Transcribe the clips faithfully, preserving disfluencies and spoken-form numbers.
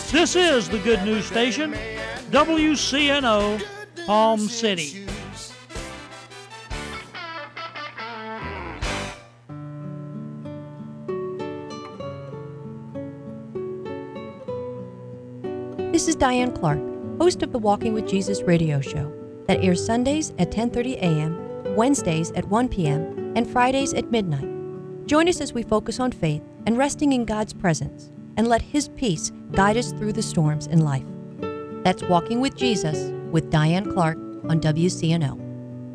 This is the Good News Station, W C N O, Palm City. This is Diane Clark, host of the Walking with Jesus radio show that airs Sundays at ten thirty a.m., Wednesdays at one p.m., and Fridays at midnight. Join us as we focus on faith and resting in God's presence, and let His peace guide us through the storms in life. That's Walking with Jesus with Diane Clark on W C N O.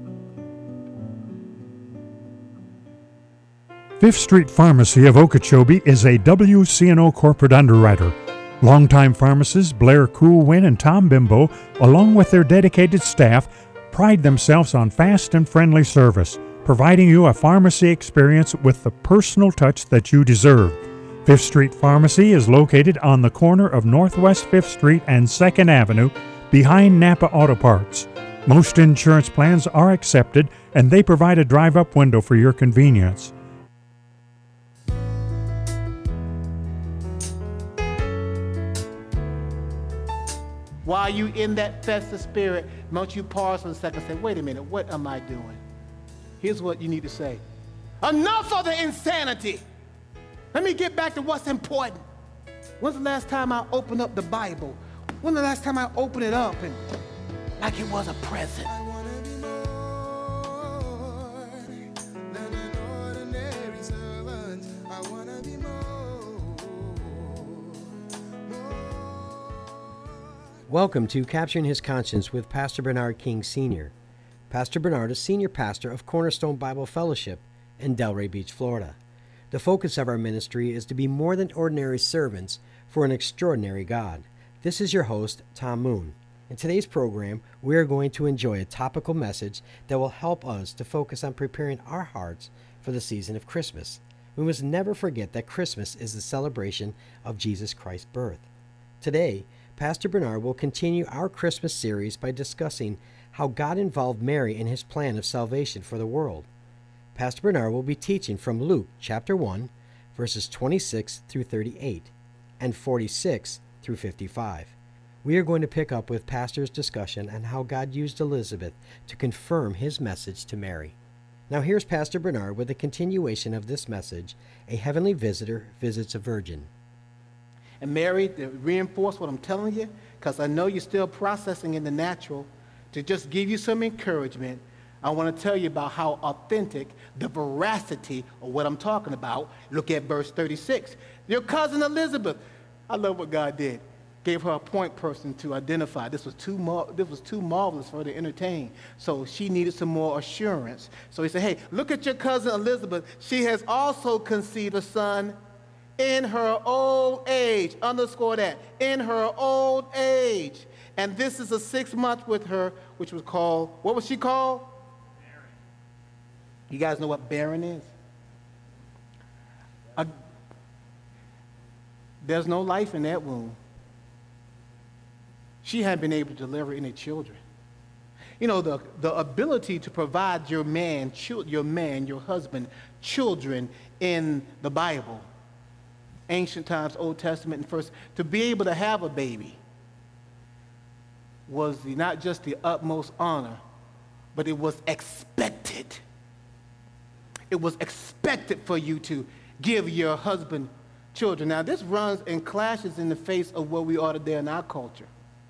Fifth Street Pharmacy of Okeechobee is a W C N O corporate underwriter. Longtime pharmacists Blair Coolwin and Tom Bimbo, along with their dedicated staff, pride themselves on fast and friendly service, providing you a pharmacy experience with the personal touch that you deserve. Fifth Street Pharmacy is located on the corner of Northwest Fifth Street and second Avenue, behind Napa Auto Parts. Most insurance plans are accepted, and they provide a drive-up window for your convenience. While you in that festive spirit, don't you pause for a second and say, wait a minute, what am I doing? Here's what you need to say. Enough of the insanity. Let me get back to what's important. When's the last time I opened up the Bible? When's the last time I opened it up and like it was a present? I wanna be more than an ordinary servant. I wanna be more, more. Welcome to Capturing His Conscience with Pastor Bernard King Senior Pastor Bernard is Senior Pastor of Cornerstone Bible Fellowship in Delray Beach, Florida. The focus of our ministry is to be more than ordinary servants for an extraordinary God. This is your host, Tom Moon. In today's program, we are going to enjoy a topical message that will help us to focus on preparing our hearts for the season of Christmas. We must never forget that Christmas is the celebration of Jesus Christ's birth. Today, Pastor Bernard will continue our Christmas series by discussing how God involved Mary in His plan of salvation for the world. Pastor Bernard will be teaching from Luke chapter one, verses twenty-six through thirty-eight, and forty-six through fifty-five. We are going to pick up with Pastor's discussion on how God used Elizabeth to confirm His message to Mary. Now here's Pastor Bernard with a continuation of this message, A Heavenly Visitor Visits a Virgin. And Mary, to reinforce what I'm telling you, because I know you're still processing in the natural, to just give you some encouragement, I want to tell you about how authentic, the veracity of what I'm talking about. Look at verse thirty-six. Your cousin Elizabeth, I love what God did. Gave her a point person to identify. This was too mar- this was too marvelous for her to entertain. So she needed some more assurance. So he said, hey, look at your cousin Elizabeth. She has also conceived a son in her old age. Underscore that. In her old age. And this is a sixth month with her, which was called, what was she called? Barren. You guys know what barren is? A, there's no life in that womb. She hadn't been able to deliver any children. You know, the, the ability to provide your man, chil- your man, your husband, children in the Bible, ancient times, Old Testament, and first, to be able to have a baby was the, not just the utmost honor, but it was expected. It was expected for you to give your husband children. Now, this runs and clashes in the face of where we are today in our culture.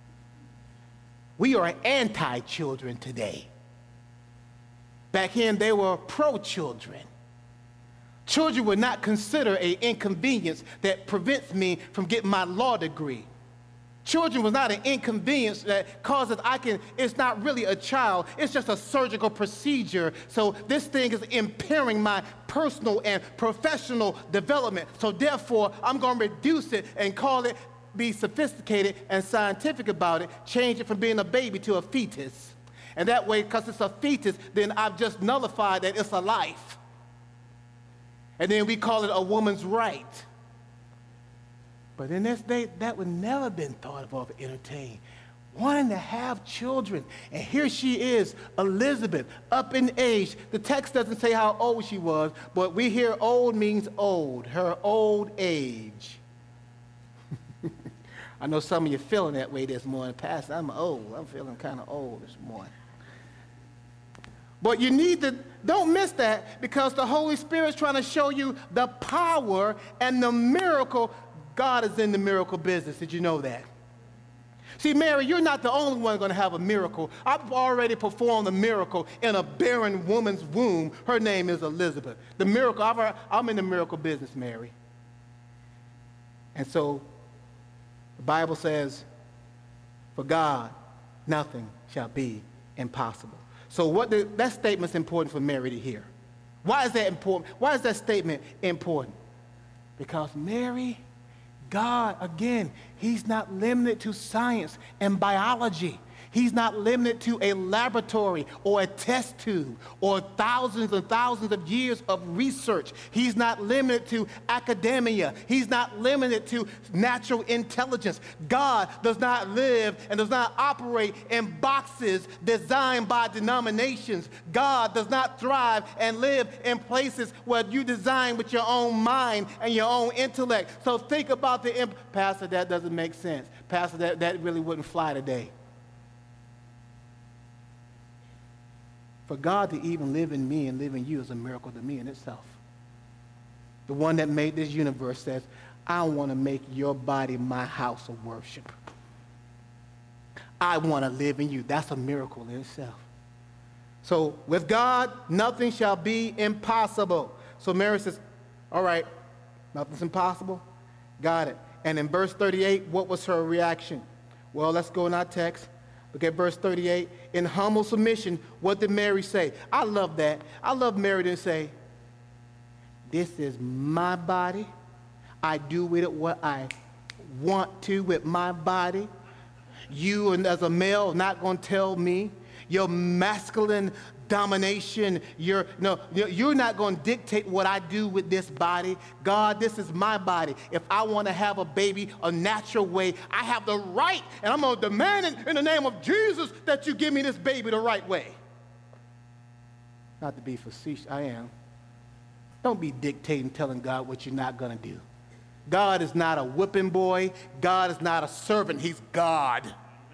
We are anti-children today. Back then, they were pro-children. Children were not considered an inconvenience that prevents me from getting my law degree. Children was not an inconvenience that causes I can, it's not really a child, it's just a surgical procedure. So this thing is impairing my personal and professional development. So therefore, I'm going to reduce it and call it, be sophisticated and scientific about it, change it from being a baby to a fetus. And that way, because it's a fetus, then I've just nullified that it's a life. And then we call it a woman's right. But in this day, that would never been thought of or entertained. Wanting to have children. And here she is, Elizabeth, up in age. The text doesn't say how old she was, but we hear old means old, her old age. I know some of you feeling that way this morning. Pastor, I'm old. I'm feeling kind of old this morning. But you need to, don't miss that, because the Holy Spirit's trying to show you the power and the miracle. God is in the miracle business. Did you know that? See, Mary, you're not the only one going to have a miracle. I've already performed a miracle in a barren woman's womb. Her name is Elizabeth. The miracle, I've, I'm in the miracle business, Mary. And so the Bible says, for God, nothing shall be impossible. So what the, that statement's important for Mary to hear. Why is that important? Why is that statement important? Because Mary, God, again, he's not limited to science and biology. He's not limited to a laboratory or a test tube or thousands and thousands of years of research. He's not limited to academia. He's not limited to natural intelligence. God does not live and does not operate in boxes designed by denominations. God does not thrive and live in places where you design with your own mind and your own intellect. So think about the imp- Pastor, that doesn't make sense. Pastor, that, that really wouldn't fly today. For God to even live in me and live in you is a miracle to me in itself. The one that made this universe says, I want to make your body my house of worship. I want to live in you. That's a miracle in itself. So with God, nothing shall be impossible. So Mary says, all right, nothing's impossible. Got it. And in verse thirty-eight, what was her reaction? Well, let's go in our text. Look at verse thirty-eight. In humble submission, what did Mary say? I love that. I love Mary to say, this is my body. I do with it what I want to with my body. You, and as a male, are not going to tell me. Your masculine domination, you're, no, you're not going to dictate what I do with this body. God, this is my body. If I want to have a baby a natural way, I have the right, and I'm going to demand it in the name of Jesus that you give me this baby the right way. Not to be facetious, I am. Don't be dictating, telling God what you're not going to do. God is not a whipping boy. God is not a servant. He's God.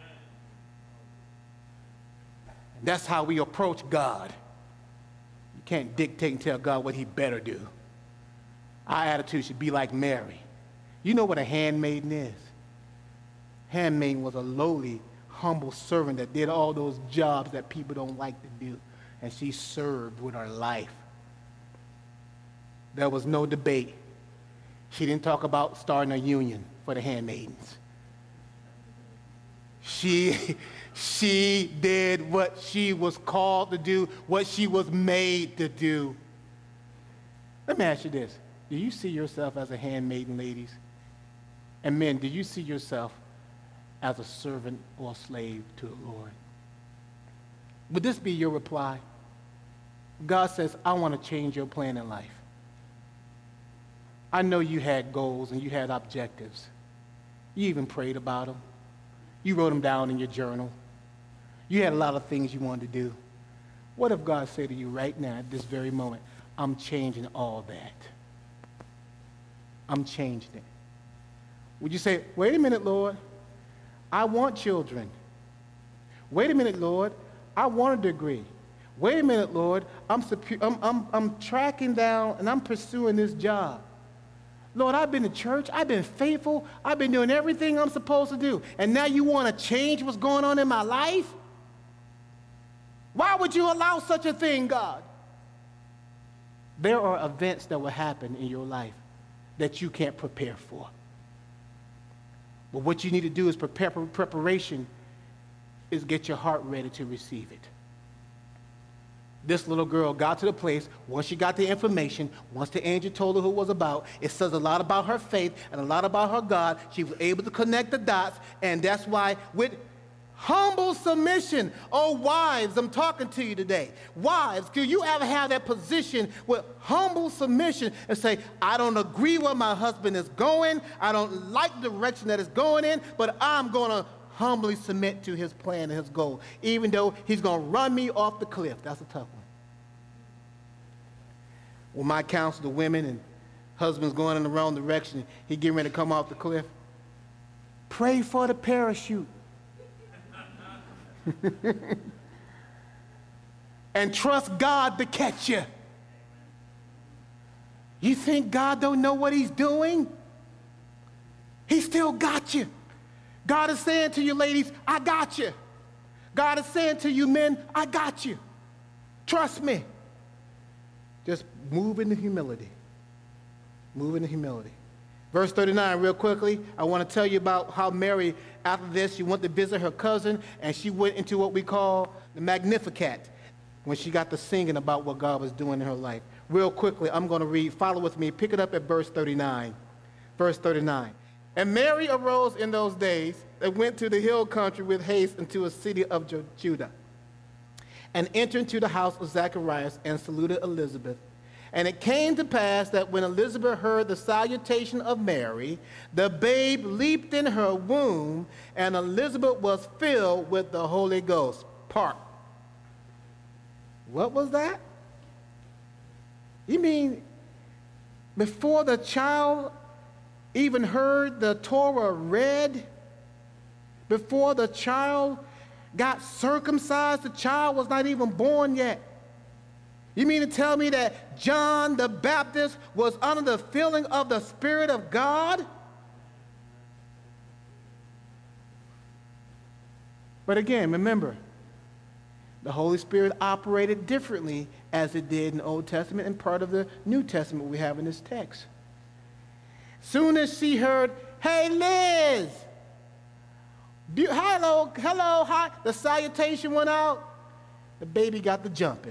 That's how we approach God. You can't dictate and tell God what he better do. Our attitude should be like Mary. You know what a handmaiden is? Handmaiden was a lowly, humble servant that did all those jobs that people don't like to do. And she served with her life. There was no debate. She didn't talk about starting a union for the handmaidens. She, she did what she was called to do, what she was made to do. Let me ask you this. Do you see yourself as a handmaiden, ladies? And men, do you see yourself as a servant or a slave to the Lord? Would this be your reply? God says, I want to change your plan in life. I know you had goals and you had objectives. You even prayed about them. You wrote them down in your journal. You had a lot of things you wanted to do. What if God said to you right now, at this very moment, I'm changing all that. I'm changing it. Would you say, wait a minute, Lord, I want children. Wait a minute, Lord, I want a degree. Wait a minute, Lord, I'm, I'm, I'm, I'm tracking down and I'm pursuing this job. Lord, I've been to church, I've been faithful, I've been doing everything I'm supposed to do, and now you want to change what's going on in my life? Why would you allow such a thing, God? There are events that will happen in your life that you can't prepare for. But what you need to do is prepare. Preparation is get your heart ready to receive it. This little girl got to the place, once she got the information, once the angel told her who it was about, it says a lot about her faith and a lot about her God. She was able to connect the dots, and that's why with humble submission, oh wives, I'm talking to you today. Wives, can you ever have that position with humble submission and say, I don't agree where my husband is going, I don't like the direction that it's going in, but I'm going to humbly submit to his plan and his goal, even though he's going to run me off the cliff. That's a tough one. When my counsel to women and husbands going in the wrong direction, he getting ready to come off the cliff, Pray for the parachute. And trust God to catch you. You think God don't know what he's doing? He still got you. God is saying to you, ladies, I got you. God is saying to you, men, I got you. Trust me. Just move into humility. Move into humility. Verse thirty-nine, real quickly, I want to tell you about how Mary, after this, she went to visit her cousin, and she went into what we call the Magnificat, when she got to singing about what God was doing in her life. Real quickly, I'm going to read. Follow with me. Pick it up at verse thirty-nine. Verse thirty-nine. And Mary arose in those days and went to the hill country with haste into a city of Ju- Judah, and entered into the house of Zacharias and saluted Elizabeth. And it came to pass that when Elizabeth heard the salutation of Mary, the babe leaped in her womb, and Elizabeth was filled with the Holy Ghost. Park. What was that? You mean before the child even heard the Torah read, before the child got circumcised, the child was not even born yet? You mean to tell me that John the Baptist was under the filling of the Spirit of God? But again, remember, the Holy Spirit operated differently as it did in the Old Testament and part of the New Testament we have in this text. Soon as she heard, hey, Liz, be- hello, hello, hi, the salutation went out, the baby got to jumping.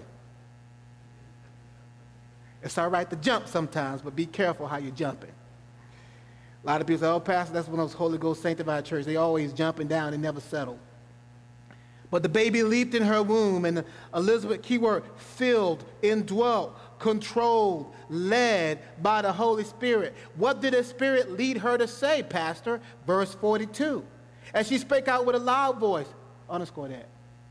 It's all right to jump sometimes, but be careful how you're jumping. A lot of people say, oh, Pastor, that's one of those Holy Ghost sanctified churches. They always jumping down and never settle. But the baby leaped in her womb, and Elizabeth, keyword, filled, indwelt, controlled, led by the Holy Spirit. What did the Spirit lead her to say, Pastor? Verse forty-two. And she spake out with a loud voice. Underscore that.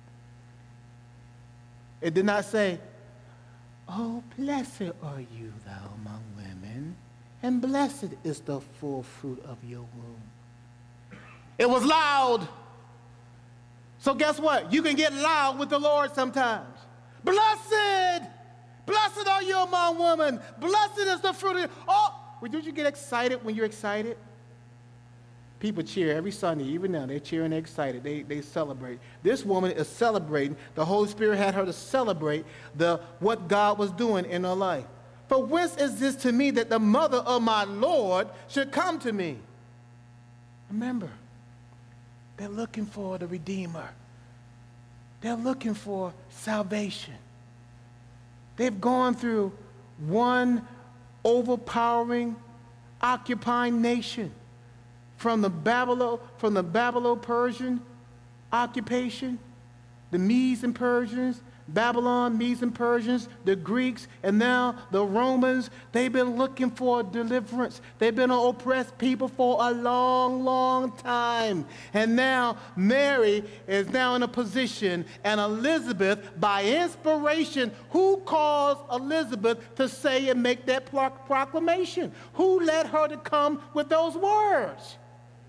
It did not say, oh, blessed are you, thou among women, and blessed is the full fruit of your womb. It was loud. So guess what? You can get loud with the Lord sometimes. Blessed! Blessed are you among women. Blessed is the fruit of your... Oh, well, did you get excited when you're excited? People cheer every Sunday, even now. They cheer and they're excited. They, they celebrate. This woman is celebrating. The Holy Spirit had her to celebrate the, what God was doing in her life. For whence is this to me that the mother of my Lord should come to me? Remember, they're looking for the Redeemer. They're looking for salvation. They've gone through one overpowering, occupying nation. From the Babylon, from the Babylon-Persian occupation, the Medes and Persians, Babylon, Medes and Persians, the Greeks, and now the Romans. They've been looking for deliverance. They've been an oppressed people for a long, long time. And now Mary is now in a position, and Elizabeth, by inspiration, who caused Elizabeth to say and make that proclamation? Who led her to come with those words?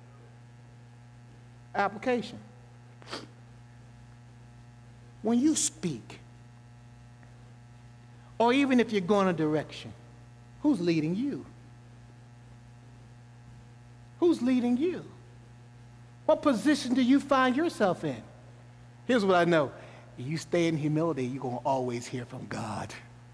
Application. When you speak, or even if you're going a direction, who's leading you? Who's leading you? What position do you find yourself in? Here's what I know. If you stay in humility, you're going to always hear from God.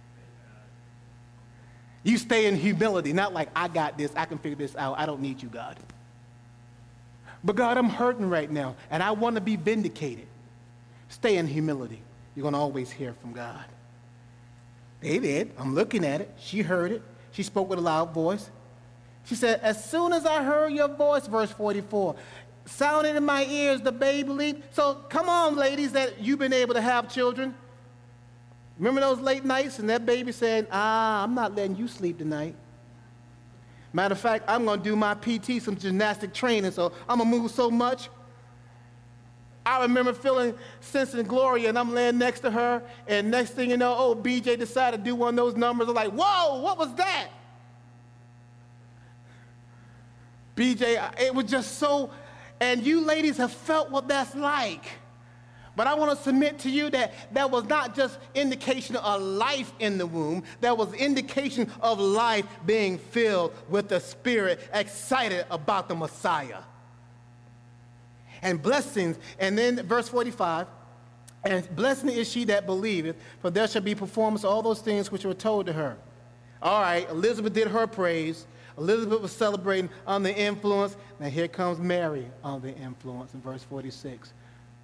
You stay in humility, not like, I got this, I can figure this out, I don't need you, God. But God, I'm hurting right now, and I want to be vindicated. Stay in humility. You're going to always hear from God. They did. I'm looking at it. She heard it. She spoke with a loud voice. She said, as soon as I heard your voice, verse forty-four, sounded in my ears, the baby leaped. So come on, ladies, that you've been able to have children. Remember those late nights and that baby said, ah, I'm not letting you sleep tonight. Matter of fact, I'm going to do my P T, some gymnastic training, so I'm going to move so much. I remember feeling sense and glory, and I'm laying next to her, and next thing you know, oh, B J decided to do one of those numbers. I'm like, whoa, what was that? B J, it was just so, And you ladies have felt what that's like. But I want to submit to you that that was not just indication of life in the womb. That was indication of life being filled with the Spirit, excited about the Messiah. And blessings, and then verse forty-five, and blessed is she that believeth, for there shall be performance of all those things which were told to her. All right, Elizabeth did her praise. Elizabeth was celebrating under the influence. Now here comes Mary under the influence in verse forty-six.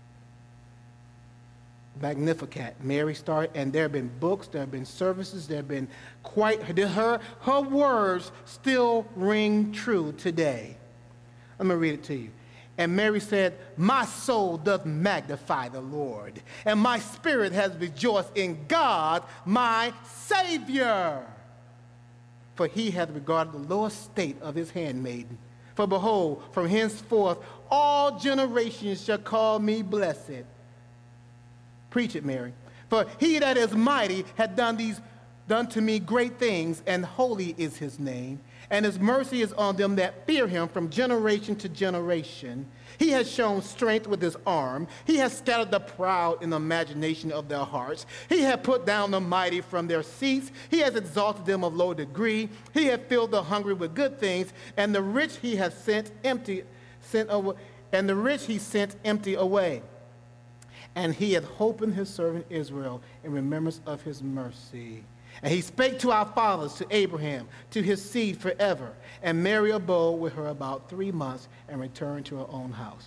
Magnificat. Mary started, and there have been books, there have been services, there have been quite, her, her words still ring true today. Let me read it to you. And Mary said, my soul doth magnify the Lord, and my spirit has rejoiced in God, my Savior. For he hath regarded the low estate of his handmaiden. For behold, from henceforth all generations shall call me blessed. Preach it, Mary. For he that is mighty hath done these done to me great things, and holy is his name. And his mercy is on them that fear him from generation to generation. He has shown strength with his arm. He has scattered the proud in the imagination of their hearts. He hath put down the mighty from their seats. He has exalted them of low degree. He hath filled the hungry with good things, and the rich he hath sent empty, sent away, and the rich he sent empty away. And he hath holpen his servant Israel in remembrance of his mercy. And he spake to our fathers, to Abraham, to his seed forever. And Mary abode with her about three months and returned to her own house.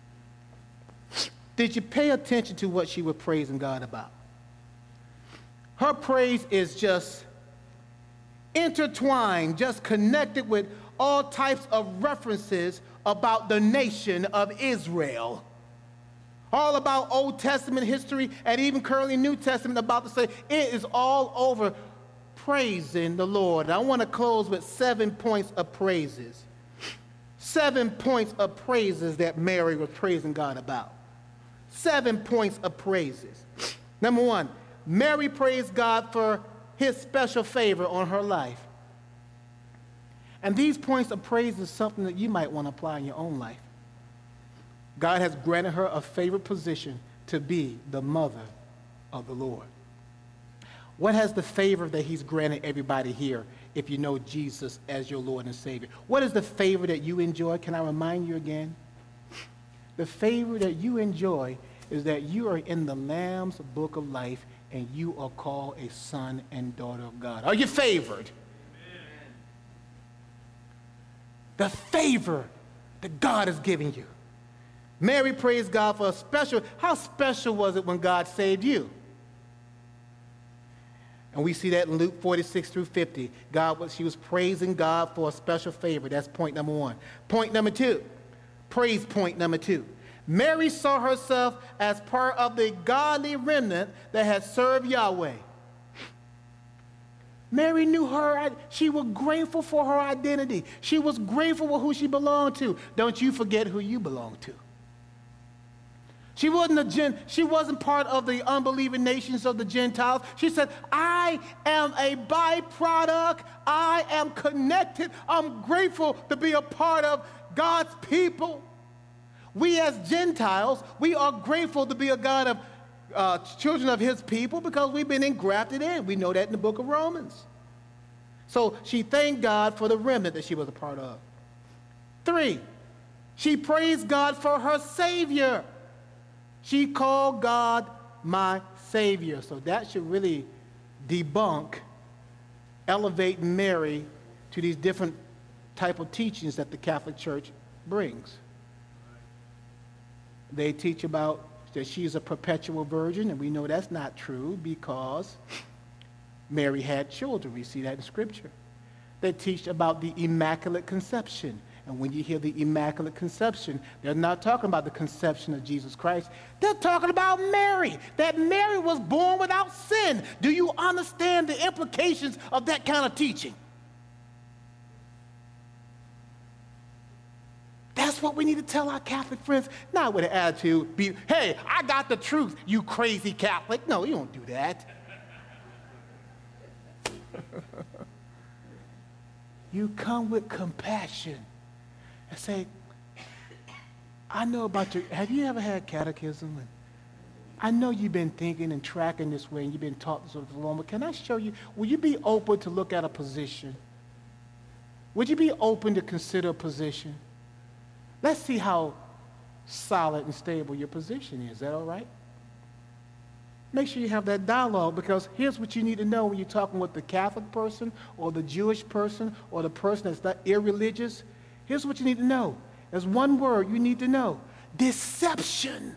Did you pay attention to what she was praising God about? Her praise is just intertwined, just connected with all types of references about the nation of Israel. All about Old Testament history and even currently New Testament about to say it is all over praising the Lord. And I want to close with seven points of praises. Seven points of praises that Mary was praising God about. Seven points of praises. Number one, Mary praised God for his special favor on her life. And these points of praise is something that you might want to apply in your own life. God has granted her a favored position to be the mother of the Lord. What has the favor that he's granted everybody here if you know Jesus as your Lord and Savior? What is the favor that you enjoy? Can I remind you again? The favor that you enjoy is that you are in the Lamb's book of life and you are called a son and daughter of God. Are you favored? Amen. The favor that God has given you. Mary praised God for a special, how special was it when God saved you? And we see that in Luke forty-six through fifty. God was, she was praising God for a special favor. That's point number one. Point number two, praise point number two. Mary saw herself as part of the godly remnant that had served Yahweh. Mary knew her, she was grateful for her identity. She was grateful for who she belonged to. Don't you forget who you belong to. She wasn't, a gen, she wasn't part of the unbelieving nations of the Gentiles. She said, I am a byproduct. I am connected. I'm grateful to be a part of God's people. We as Gentiles, we are grateful to be a God of uh, children of his people because we've been engrafted in. We know that in the book of Romans. So she thanked God for the remnant that she was a part of. Three, she praised God for her Savior. She called God my Savior. So that should really debunk, elevate Mary to these different type of teachings that the Catholic Church brings. They teach about that she's a perpetual virgin, and we know that's not true because Mary had children. We see that in Scripture. They teach about the Immaculate Conception. And when you hear the Immaculate Conception, they're not talking about the conception of Jesus Christ. They're talking about Mary, that Mary was born without sin. Do you understand the implications of that kind of teaching? That's what we need to tell our Catholic friends, not with an attitude, be, hey, I got the truth, you crazy Catholic. No, you don't do that. You come with compassion and say, I know about your, have you ever had catechism? And I know you've been thinking and tracking this way and you've been taught this over the long, but can I show you, will you be open to look at a position? Would you be open to consider a position? Let's see how solid and stable your position is. Is that all right? Make sure you have that dialogue, because here's what you need to know when you're talking with the Catholic person or the Jewish person or the person that's not irreligious. Here's what you need to know. There's one word you need to know: deception.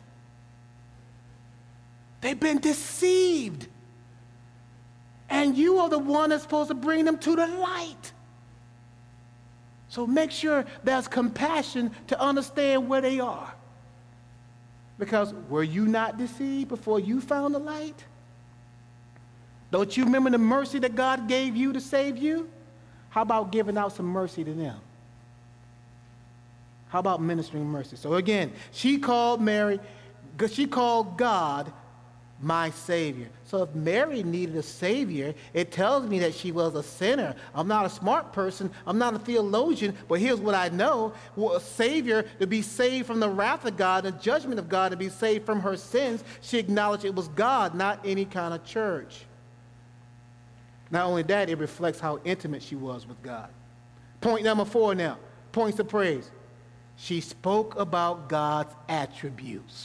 They've been deceived. And you are the one that's supposed to bring them to the light. So make sure there's compassion to understand where they are. Because were you not deceived before you found the light? Don't you remember the mercy that God gave you to save you? How about giving out some mercy to them? How about ministering mercy? So again, she called Mary, she called God my Savior. So if Mary needed a Savior, it tells me that she was a sinner. I'm not a smart person. I'm not a theologian, but here's what I know. Well, a Savior, to be saved from the wrath of God, the judgment of God, to be saved from her sins, she acknowledged it was God, not any kind of church. Not only that, it reflects how intimate she was with God. Point number four now, points of praise. She spoke about God's attributes.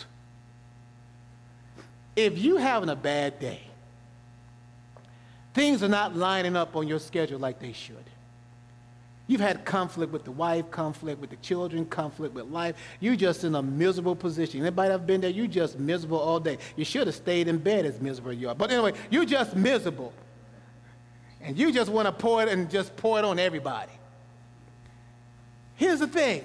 If you're having a bad day, things are not lining up on your schedule like they should. You've had conflict with the wife, conflict with the children, conflict with life. You're just in a miserable position. Anybody ever been there? You're just miserable all day. You should have stayed in bed as miserable as you are. But anyway, you're just miserable. And you just want to pour it and just pour it on everybody. Here's the thing.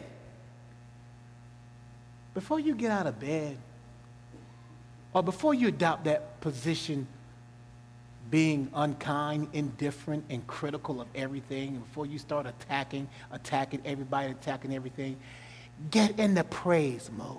Before you get out of bed, or before you adopt that position, being unkind, indifferent, and critical of everything, and before you start attacking, attacking everybody, attacking everything, get in the praise mode.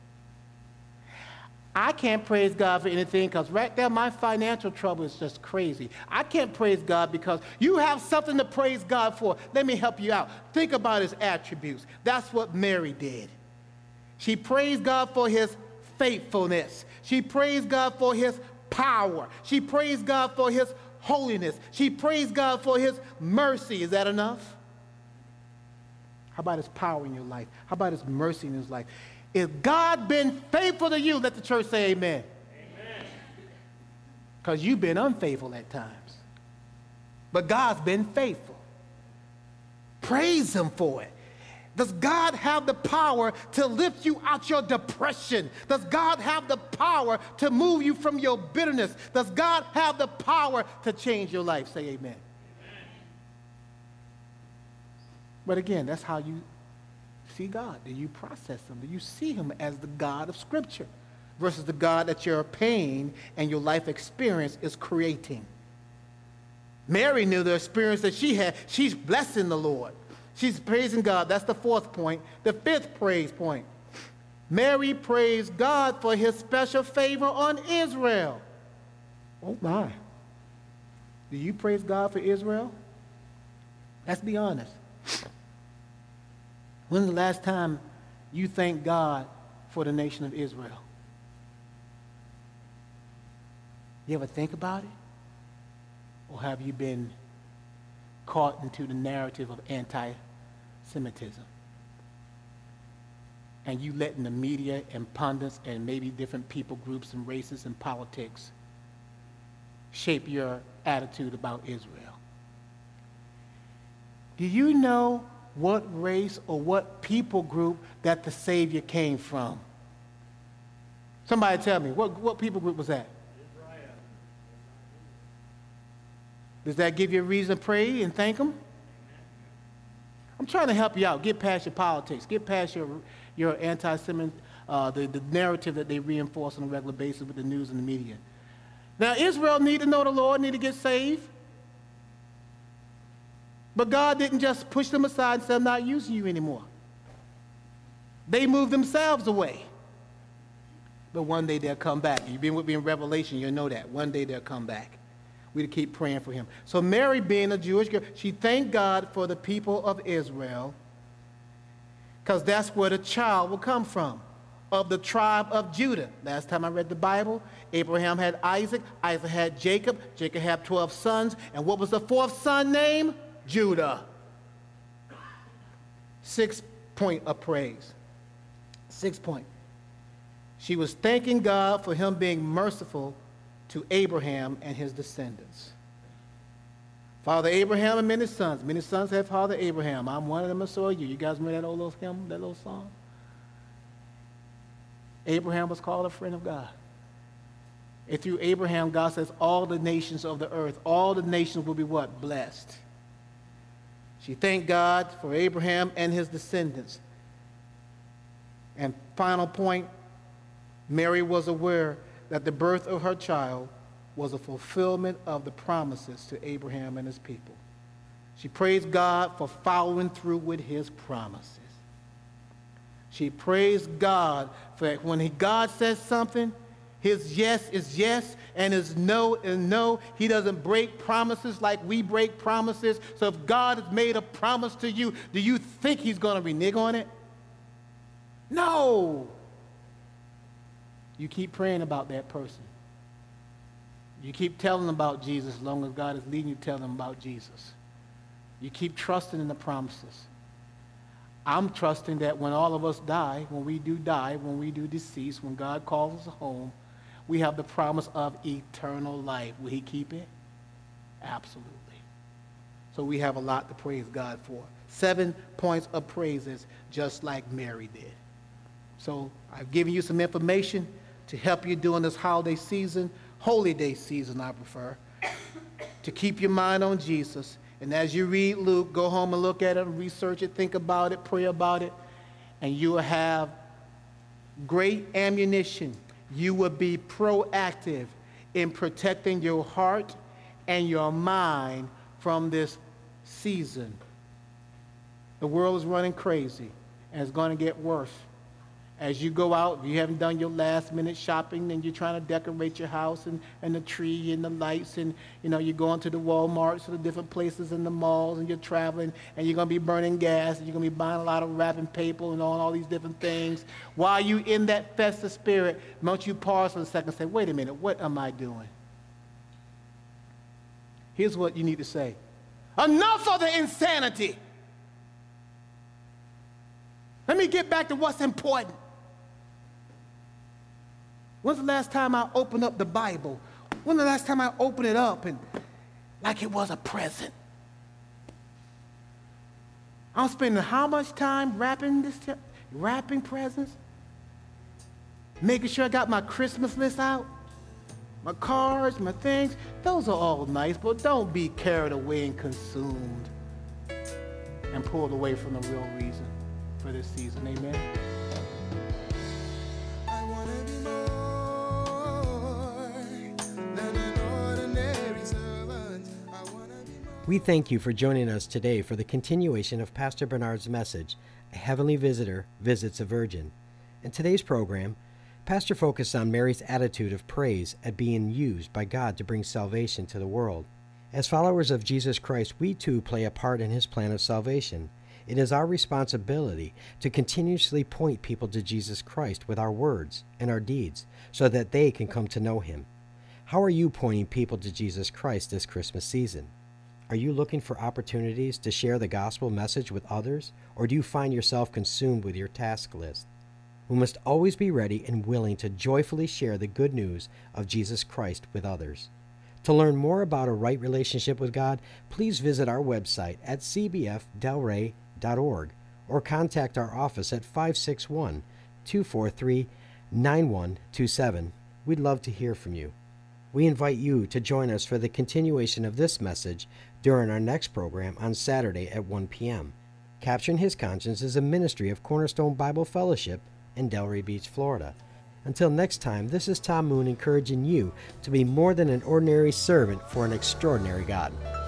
I can't praise God for anything because right there my financial trouble is just crazy. I can't praise God because you have something to praise God for. Let me help you out. Think about his attributes. That's what Mary did. She praised God for his faithfulness. She praised God for his power. She praised God for his holiness. She praised God for his mercy. Is that enough? How about his power in your life? How about his mercy in his life? If God been faithful to you, let the church say amen. Amen. Because you've been unfaithful at times. But God's been faithful. Praise him for it. Does God have the power to lift you out your depression? Does God have the power to move you from your bitterness? Does God have the power to change your life? Say amen. Amen. But again, that's how you see God. Do you process him? Do you see him as the God of Scripture versus the God that your pain and your life experience is creating? Mary knew the experience that she had. She's blessing the Lord. She's praising God. That's the fourth point. The fifth praise point. Mary praised God for his special favor on Israel. Oh my. Do you praise God for Israel? Let's be honest. When's the last time you thanked God for the nation of Israel? You ever think about it? Or have you been caught into the narrative of anti-Semitism? And you letting the media and pundits and maybe different people groups and races and politics shape your attitude about Israel? Do you know what race or what people group that the Savior came from? Somebody tell me, what, what people group was that? Israel. Does that give you a reason to pray and thank him? I'm trying to help you out. Get past your politics. Get past your, your anti-Semitic, uh, the, the narrative that they reinforce on a regular basis with the news and the media. Now, Israel need to know the Lord, need to get saved. But God didn't just push them aside and say, I'm not using you anymore. They moved themselves away. But one day they'll come back. You've been with me in Revelation, you'll know that. One day they'll come back. We keep praying for him. So Mary, being a Jewish girl, she thanked God for the people of Israel. because that's where the child will come from, of the tribe of Judah. Last time I read the Bible, Abraham had Isaac, Isaac had Jacob, Jacob had twelve sons, and what was the fourth son name? Judah. Six point of praise. Six point. She was thanking God for him being merciful to Abraham and his descendants. Father Abraham and many sons. Many sons have Father Abraham. I'm one of them, and so are you. You guys remember that old little hymn, that little song? Abraham was called a friend of God. And through Abraham, God says all the nations of the earth, all the nations will be what? Blessed. She thanked God for Abraham and his descendants. And final point, Mary was aware that the birth of her child was a fulfillment of the promises to Abraham and his people. She praised God for following through with his promises. She praised God for when he, God says something, his yes is yes and his no is no. He doesn't break promises like we break promises. So if God has made a promise to you, do you think he's going to renege on it? No. You keep praying about that person. You keep telling them about Jesus as long as God is leading you to tell them about Jesus. You keep trusting in the promises. I'm trusting that when all of us die, when we do die, when we do decease, when God calls us home, we have the promise of eternal life. Will he keep it? Absolutely. So we have a lot to praise God for. Seven points of praises, just like Mary did. So I've given you some information to help you during this holiday season, holy day season I prefer, to keep your mind on Jesus. And as you read Luke, go home and look at it, research it, think about it, pray about it, and you will have great ammunition. You will be proactive in protecting your heart and your mind from this season. The world is running crazy, and it's going to get worse. As you go out, if you haven't done your last minute shopping and you're trying to decorate your house and, and the tree and the lights and, you know, you're going to the Walmarts or the different places in the malls and you're traveling and you're going to be burning gas and you're going to be buying a lot of wrapping paper and all, all these different things. While you in that festive spirit, don't you pause for a second and say, wait a minute, what am I doing? Here's what you need to say. Enough of the insanity. Let me get back to what's important. When's the last time I opened up the Bible? When's the last time I opened it up and like it was a present? I'm spending how much time wrapping this, wrapping presents? Making sure I got my Christmas list out? My cards, my things? Those are all nice, but don't be carried away and consumed and pulled away from the real reason for this season. Amen. We thank you for joining us today for the continuation of Pastor Bernard's message, A Heavenly Visitor Visits a Virgin. In today's program, Pastor focused on Mary's attitude of praise at being used by God to bring salvation to the world. As followers of Jesus Christ, we too play a part in his plan of salvation. It is our responsibility to continuously point people to Jesus Christ with our words and our deeds so that they can come to know him. How are you pointing people to Jesus Christ this Christmas season? Are you looking for opportunities to share the gospel message with others, or do you find yourself consumed with your task list? We must always be ready and willing to joyfully share the good news of Jesus Christ with others. To learn more about a right relationship with God, please visit our website at c b f del rey dot org or contact our office at five six one, two four three, nine one two seven. We'd love to hear from you. We invite you to join us for the continuation of this message during our next program on Saturday at one p.m. Capturing His Conscience is a ministry of Cornerstone Bible Fellowship in Delray Beach, Florida. Until next time, this is Tom Moon encouraging you to be more than an ordinary servant for an extraordinary God.